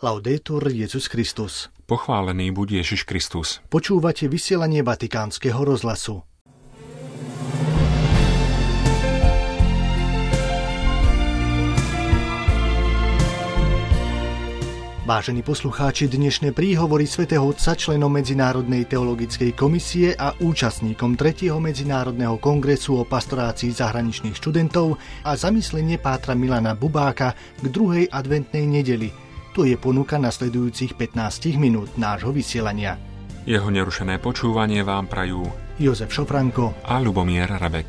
Laudetur Jesus Christus. Pochválený buď Ježiš Kristus. Počúvate vysielanie Vatikánskeho rozhlasu. Vážení poslucháči, dnešné príhovory svätého Otca členom Medzinárodnej teologickej komisie a účastníkom 3. Medzinárodného kongresu o pastorácii zahraničných študentov a zamyslenie pátra Milana Bubáka k druhej adventnej nedeli. To je ponuka nasledujúcich 15 minút nášho vysielania. Jeho nerušené počúvanie vám prajú Jozef Šofranko a Ľubomír Rebek.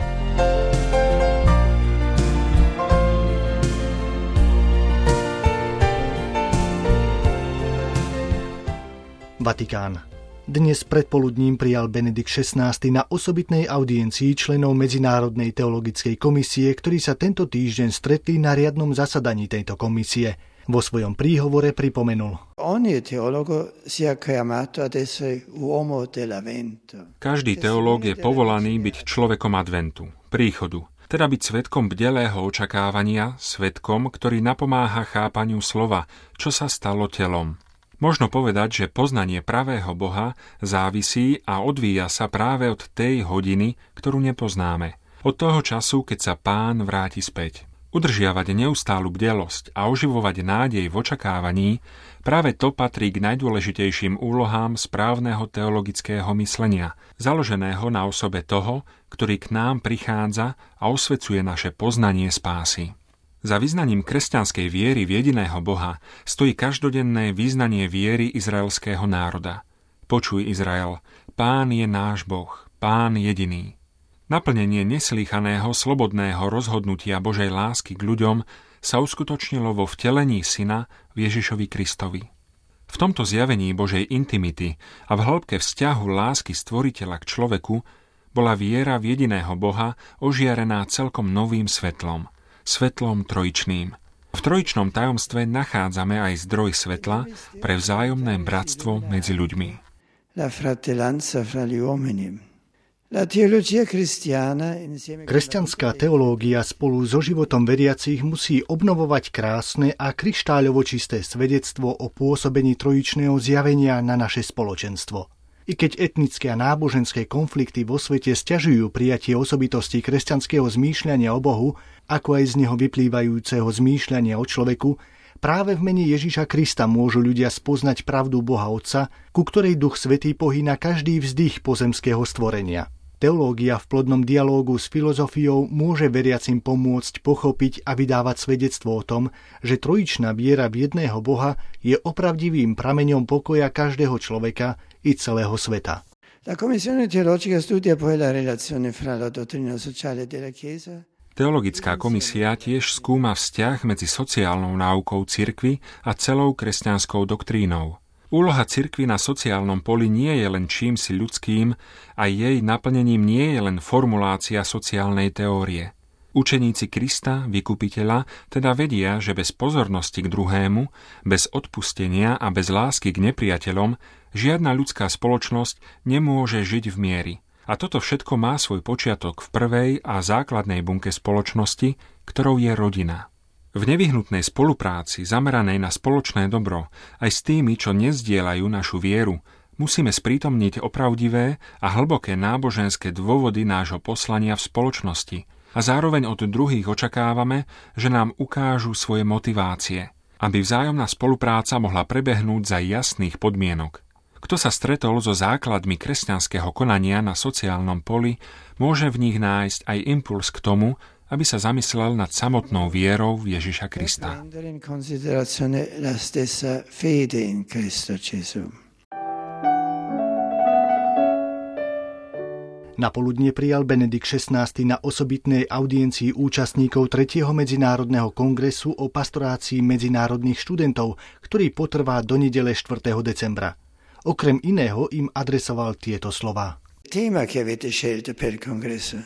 Vatikán. Dnes predpoludním prijal Benedikt XVI na osobitnej audiencii členov Medzinárodnej teologickej komisie, ktorí sa tento týždeň stretli na riadnom zasadaní tejto komisie. Vo svojom príhovore pripomenul: Každý teológ je povolaný byť človekom adventu, príchodu, teda byť svedkom bdelého očakávania, svedkom, ktorý napomáha chápaniu slova, čo sa stalo telom. Možno povedať, že poznanie pravého Boha závisí a odvíja sa práve od tej hodiny, ktorú nepoznáme. Od toho času, keď sa Pán vráti späť. Udržiavať neustálu bdelosť a oživovať nádej v očakávaní, práve to patrí k najdôležitejším úlohám správneho teologického myslenia, založeného na osobe toho, ktorý k nám prichádza a osvecuje naše poznanie spásy. Za vyznaním kresťanskej viery v jediného Boha stojí každodenné vyznanie viery izraelského národa. Počuj, Izrael, Pán je náš Boh, Pán jediný. Naplnenie neslýchaného slobodného rozhodnutia Božej lásky k ľuďom sa uskutočnilo vo vtelení Syna v Ježišovi Kristovi. V tomto zjavení Božej intimity a v hĺbke vzťahu lásky Stvoriteľa k človeku bola viera v jediného Boha ožiarená celkom novým svetlom trojičným. V trojičnom tajomstve nachádzame aj zdroj svetla pre vzájomné bratstvo medzi ľuďmi. Kresťanská teológia spolu so životom veriacich musí obnovovať krásne a kryštáľovo čisté svedectvo o pôsobení trojičného zjavenia na naše spoločenstvo. I keď etnické a náboženské konflikty vo svete sťažujú prijatie osobitosti kresťanského zmýšľania o Bohu, ako aj z neho vyplývajúceho zmýšľania o človeku, práve v mene Ježiša Krista môžu ľudia spoznať pravdu Boha Otca, ku ktorej Duch Svätý pohýna každý vzdych pozemského stvorenia. Teológia v plodnom dialógu s filozofiou môže veriacim pomôcť pochopiť a vydávať svedectvo o tom, že trojičná viera v jedného Boha je opravdivým prameňom pokoja každého človeka i celého sveta. Teologická komisia tiež skúma vzťah medzi sociálnou náukou cirkvi a celou kresťanskou doktrínou. Úloha cirkvi na sociálnom poli nie je len čímsi ľudským a jej naplnením nie je len formulácia sociálnej teórie. Učeníci Krista, vykupiteľa, teda vedia, že bez pozornosti k druhému, bez odpustenia a bez lásky k nepriateľom žiadna ľudská spoločnosť nemôže žiť v mieri. A toto všetko má svoj počiatok v prvej a základnej bunke spoločnosti, ktorou je rodina. V nevyhnutnej spolupráci zameranej na spoločné dobro aj s tými, čo nezdieľajú našu vieru, musíme sprítomniť opravdivé a hlboké náboženské dôvody nášho poslania v spoločnosti a zároveň od druhých očakávame, že nám ukážu svoje motivácie, aby vzájomná spolupráca mohla prebehnúť za jasných podmienok. Kto sa stretol so základmi kresťanského konania na sociálnom poli, môže v nich nájsť aj impuls k tomu, aby sa zamyslel nad samotnou vierou v Ježiša Krista. Napoludne prijal Benedikt XVI na osobitnej audiencii účastníkov 3. Medzinárodného kongresu o pastorácii medzinárodných študentov, ktorý potrvá do nedele 4. decembra. Okrem iného im adresoval tieto slová. Téma che avete scelto per il congresso.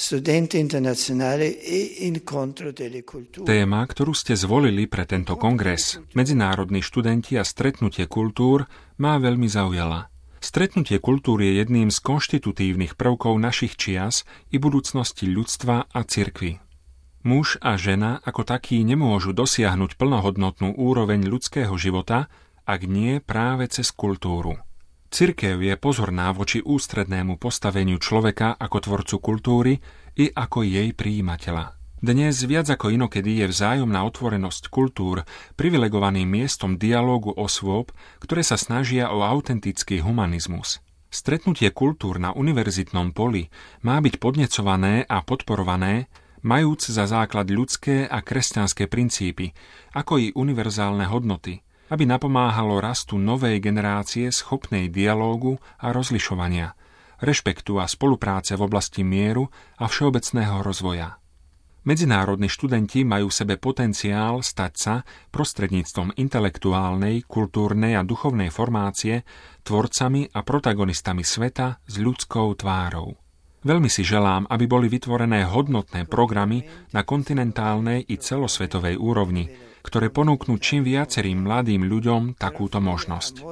Téma, ktorú ste zvolili pre tento kongres, medzinárodní študenti a stretnutie kultúr, ma veľmi zaujala. Stretnutie kultúr je jedným z konštitutívnych prvkov našich čias i budúcnosti ľudstva a cirkvi. Muž a žena ako takí nemôžu dosiahnuť plnohodnotnú úroveň ľudského života, ak nie práve cez kultúru. Cirkev je pozorná voči ústrednému postaveniu človeka ako tvorcu kultúry i ako jej prijímateľa. Dnes viac ako inokedy je vzájomná otvorenosť kultúr privilegovaným miestom dialógu osôb, ktoré sa snažia o autentický humanizmus. Stretnutie kultúr na univerzitnom poli má byť podnecované a podporované, majúc za základ ľudské a kresťanské princípy, ako i univerzálne hodnoty, aby napomáhalo rastu novej generácie schopnej dialógu a rozlišovania, rešpektu a spolupráce v oblasti mieru a všeobecného rozvoja. Medzinárodní študenti majú v sebe potenciál stať sa prostredníctvom intelektuálnej, kultúrnej a duchovnej formácie tvorcami a protagonistami sveta s ľudskou tvárou. Veľmi si želám, aby boli vytvorené hodnotné programy na kontinentálnej i celosvetovej úrovni, ktoré ponúknú čím viacerým mladým ľuďom takúto možnosť.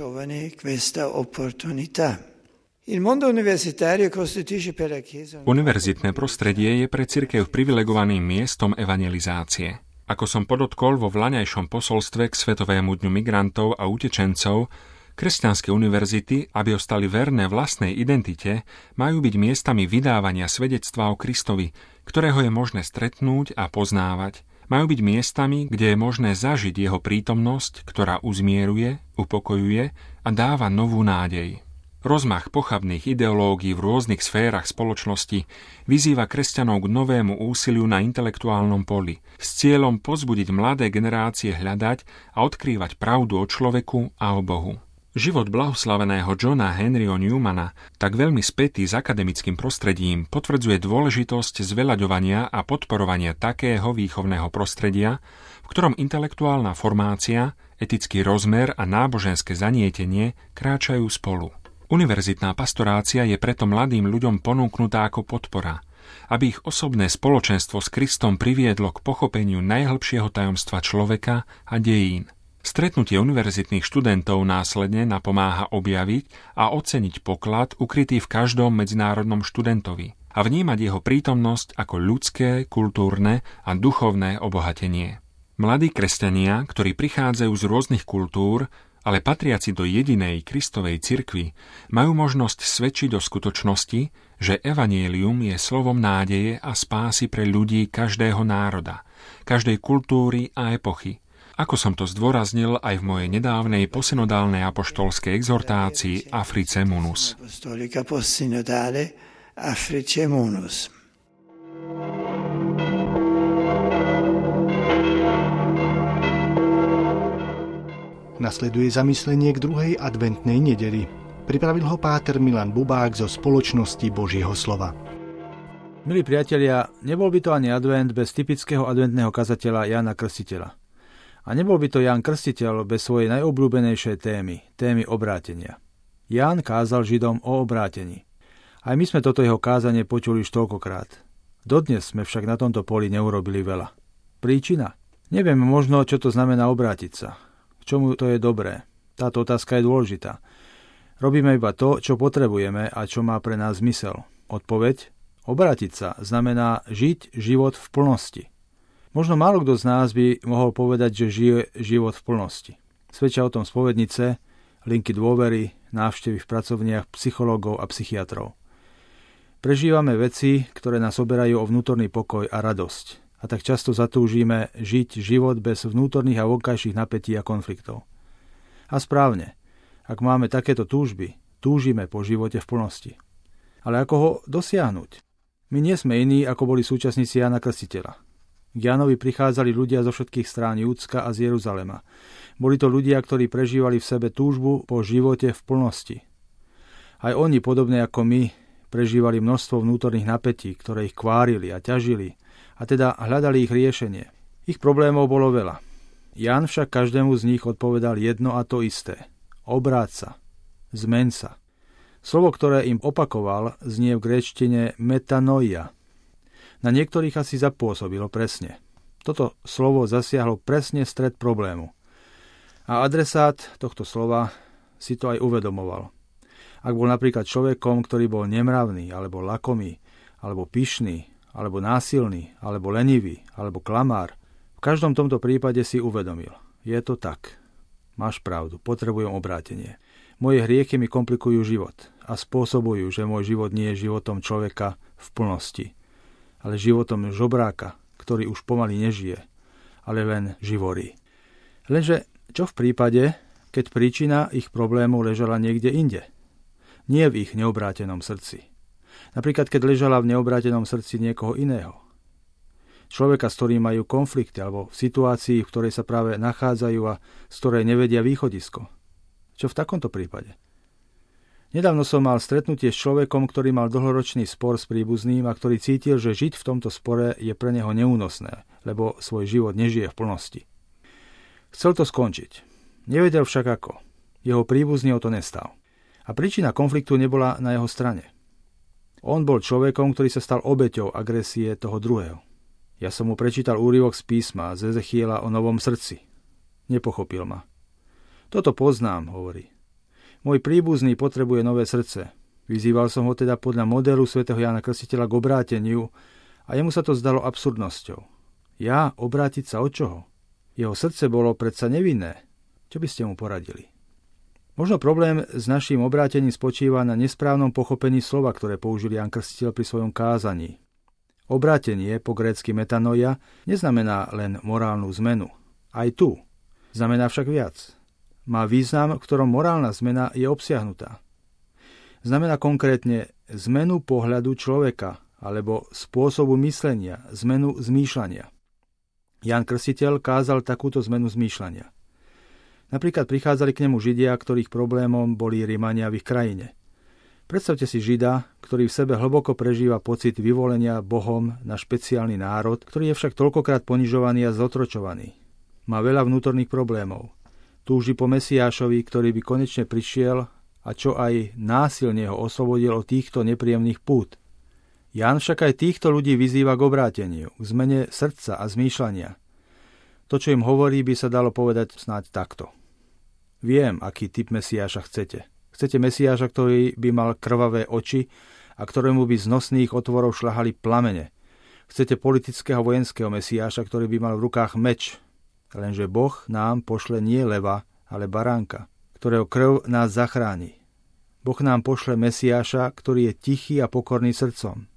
Univerzitné prostredie je pre cirkev privilegovaným miestom evangelizácie. Ako som podotkol vo vlaňajšom posolstve k Svetovému dňu migrantov a utečencov, kresťanské univerzity, aby ostali verné vlastnej identite, majú byť miestami vydávania svedectva o Kristovi, ktorého je možné stretnúť a poznávať. Majú byť miestami, kde je možné zažiť jeho prítomnosť, ktorá uzmieruje, upokojuje a dáva novú nádej. Rozmach pochabných ideológií v rôznych sférach spoločnosti vyzýva kresťanov k novému úsiliu na intelektuálnom poli s cieľom povzbudiť mladé generácie hľadať a odkrývať pravdu o človeku a o Bohu. Život blahoslaveného Johna Henryho Newmana, tak veľmi spätý s akademickým prostredím, potvrdzuje dôležitosť zveľaďovania a podporovania takého výchovného prostredia, v ktorom intelektuálna formácia, etický rozmer a náboženské zanietenie kráčajú spolu. Univerzitná pastorácia je preto mladým ľuďom ponúknutá ako podpora, aby ich osobné spoločenstvo s Kristom priviedlo k pochopeniu najhlbšieho tajomstva človeka a dejín. Stretnutie univerzitných študentov následne napomáha objaviť a oceniť poklad ukrytý v každom medzinárodnom študentovi a vnímať jeho prítomnosť ako ľudské, kultúrne a duchovné obohatenie. Mladí kresťania, ktorí prichádzajú z rôznych kultúr, ale patriaci do jedinej Kristovej cirkvi, majú možnosť svedčiť o skutočnosti, že evanjelium je slovom nádeje a spásy pre ľudí každého národa, každej kultúry a epochy. Ako som to zdôraznil aj v mojej nedávnej posynodálnej apoštolskej exhortácii Africe Munus. Nasleduje zamyslenie k druhej adventnej nedeli. Pripravil ho páter Milan Bubák zo Spoločnosti Božieho slova. Milí priatelia, nebol by to ani advent bez typického adventného kazateľa Jána Krstiteľa. A nebol by to Ján Krstiteľ bez svojej najobľúbenejšej témy obrátenia. Ján kázal Židom o obrátení. Aj my sme toto jeho kázanie počuli už toľkokrát. Dodnes sme však na tomto poli neurobili veľa. Príčina? Neviem možno, čo to znamená obrátiť sa. K čomu to je dobré? Táto otázka je dôležitá. Robíme iba to, čo potrebujeme a čo má pre nás zmysel. Odpoveď? Obrátiť sa znamená žiť život v plnosti. Možno málo kto z nás by mohol povedať, že žije život v plnosti. Svedčia o tom spovednice, linky dôvery, návštevy v pracovniach psychológov a psychiatrov. Prežívame veci, ktoré nás oberajú o vnútorný pokoj a radosť. A tak často zatúžime žiť život bez vnútorných a vonkajších napätí a konfliktov. A správne, ak máme takéto túžby, túžime po živote v plnosti. Ale ako ho dosiahnuť? My nie sme iní, ako boli súčasníci Jána Krstiteľa. K Jánovi prichádzali ľudia zo všetkých strán Judska a z Jeruzalema. Boli to ľudia, ktorí prežívali v sebe túžbu po živote v plnosti. Aj oni, podobne ako my, prežívali množstvo vnútorných napätí, ktoré ich kvárili a ťažili, a teda hľadali ich riešenie. Ich problémov bolo veľa. Ján však každému z nich odpovedal jedno a to isté. Obráť sa. Zmeň sa. Slovo, ktoré im opakoval, znie v gréčtine metanoia. Na niektorých asi zapôsobilo presne. Toto slovo zasiahlo presne stred problému. A adresát tohto slova si to aj uvedomoval. Ak bol napríklad človekom, ktorý bol nemravný, alebo lakomý, alebo pyšný, alebo násilný, alebo lenivý, alebo klamár. V každom tomto prípade si uvedomil. Je to tak. Máš pravdu, potrebujem obrátenie. Moje hriechy mi komplikujú život a spôsobujú, že môj život nie je životom človeka v plnosti, ale životom žobráka, ktorý už pomaly nežije, ale len živorí. Lenže čo v prípade, keď príčina ich problémov ležala niekde inde? Nie v ich neobrátenom srdci. Napríklad, keď ležala v neobrátenom srdci niekoho iného. Človeka, s ktorým majú konflikty, alebo v situácii, v ktorej sa práve nachádzajú a z ktorej nevedia východisko. Čo v takomto prípade? Nedávno som mal stretnutie s človekom, ktorý mal dlhoročný spor s príbuzným a ktorý cítil, že žiť v tomto spore je pre neho neúnosné, lebo svoj život nežije v plnosti. Chcel to skončiť. Nevedel však ako. Jeho príbuzný o to nestal. A príčina konfliktu nebola na jeho strane. On bol človekom, ktorý sa stal obeťou agresie toho druhého. Ja som mu prečítal úryvok z písma z Ezechiela o novom srdci. Nepochopil ma. Toto poznám, hovorí. Môj príbuzný potrebuje nové srdce. Vyzýval som ho teda podľa modelu svätého Jána Krstiteľa k obráteniu a jemu sa to zdalo absurdnosťou. Ja obrátiť sa od čoho? Jeho srdce bolo predsa nevinné. Čo by ste mu poradili? Možno problém s naším obrátením spočíva na nesprávnom pochopení slova, ktoré použil Ján Krstiteľ pri svojom kázaní. Obrátenie, po grécky metanoia, neznamená len morálnu zmenu. Aj tu. Znamená však viac. Má význam, v ktorom morálna zmena je obsiahnutá. Znamená konkrétne zmenu pohľadu človeka, alebo spôsobu myslenia, zmenu zmýšľania. Ján Krstiteľ kázal takúto zmenu zmýšľania. Napríklad prichádzali k nemu Židia, ktorých problémom boli Rimania v ich krajine. Predstavte si Žida, ktorý v sebe hlboko prežíva pocit vyvolenia Bohom na špeciálny národ, ktorý je však toľkokrát ponižovaný a zotročovaný. Má veľa vnútorných problémov. Túži po Mesiášovi, ktorý by konečne prišiel a čo aj násilne ho oslobodil od týchto nepríjemných pút. Ján však aj týchto ľudí vyzýva k obráteniu, k zmene srdca a zmýšľania. To, čo im hovorí, by sa dalo povedať snáď takto. Viem, aký typ Mesiáša chcete. Chcete Mesiáša, ktorý by mal krvavé oči a ktorému by z nosných otvorov šľahali plamene. Chcete politického vojenského Mesiáša, ktorý by mal v rukách meč. Lenže Boh nám pošle nie leva, ale baránka, ktorého krv nás zachráni. Boh nám pošle Mesiáša, ktorý je tichý a pokorný srdcom.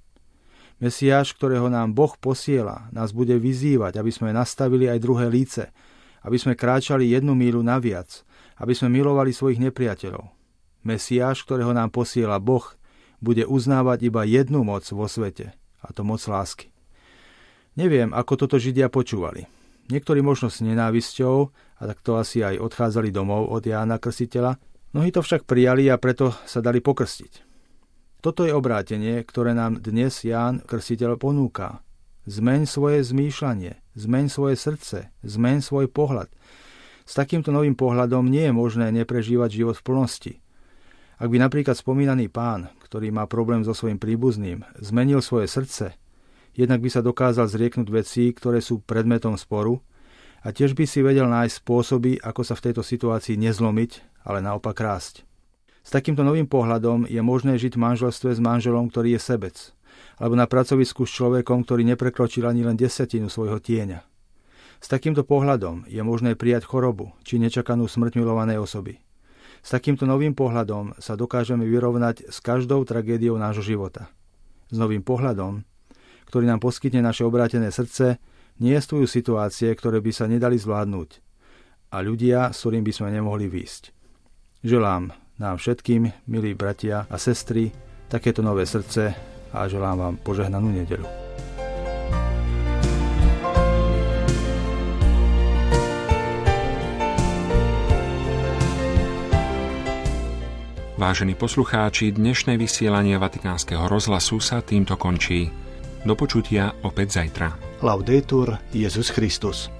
Mesiáš, ktorého nám Boh posiela, nás bude vyzývať, aby sme nastavili aj druhé líce, aby sme kráčali 1 míľu naviac, aby sme milovali svojich nepriateľov. Mesiáš, ktorého nám posiela Boh, bude uznávať iba jednu moc vo svete, a to moc lásky. Neviem, ako toto Židia počúvali. Niektorí možno s nenávisťou, a takto asi aj odchádzali domov od Jána Krstiteľa, mnohí to však prijali a preto sa dali pokrstiť. Toto je obrátenie, ktoré nám dnes Ján Krstiteľ ponúka. Zmeň svoje zmýšľanie, zmeň svoje srdce, zmeň svoj pohľad. S takýmto novým pohľadom nie je možné neprežívať život v plnosti. Ak by napríklad spomínaný pán, ktorý má problém so svojím príbuzným, zmenil svoje srdce, jednak by sa dokázal zrieknúť vecí, ktoré sú predmetom sporu, a tiež by si vedel nájsť spôsoby, ako sa v tejto situácii nezlomiť, ale naopak rásť. S takýmto novým pohľadom je možné žiť v manželstve s manželom, ktorý je sebec, alebo na pracovisku s človekom, ktorý neprekročil ani len 10% svojho tieňa. S takýmto pohľadom je možné prijať chorobu či nečakanú smrť milovanej osoby. S takýmto novým pohľadom sa dokážeme vyrovnať s každou tragédiou nášho života. S novým pohľadom, ktorý nám poskytne naše obrátené srdce, nejestujú situácie, ktoré by sa nedali zvládnuť, a ľudia, s ktorým by sme nemohli výjsť. Želám nám všetkým, milí bratia a sestry, takéto nové srdce a želám vám požehnanú nedeľu. Vážení poslucháči, dnešné vysielanie Vatikánskeho rozhlasu sa týmto končí. Do počutia opäť zajtra. Laudetur Jesus Christus.